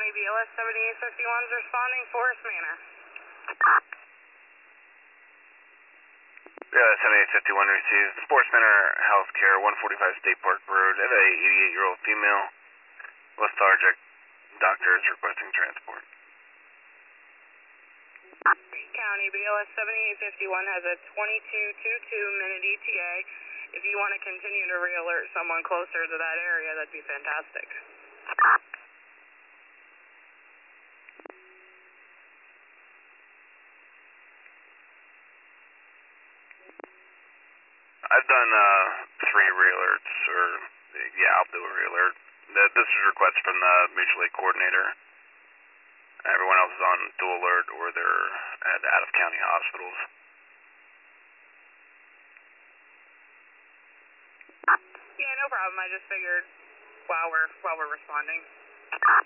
County BLS 7851 is responding, Forest Manor. BLS 7851 receives Forest Manor Healthcare, 145 State Park Road. I have a 88-year-old female, lethargic. Doctor is requesting transport. County BLS 7851 has a 2222-minute ETA. If you want to continue to re-alert someone closer to that area, that'd be fantastic. I've done 3 re-alerts, or yeah, I'll do a re-alert. This is a request from the mutual aid coordinator. Everyone else is on dual alert, or they're at out-of-county hospitals. Yeah, no problem. I just figured while we're responding.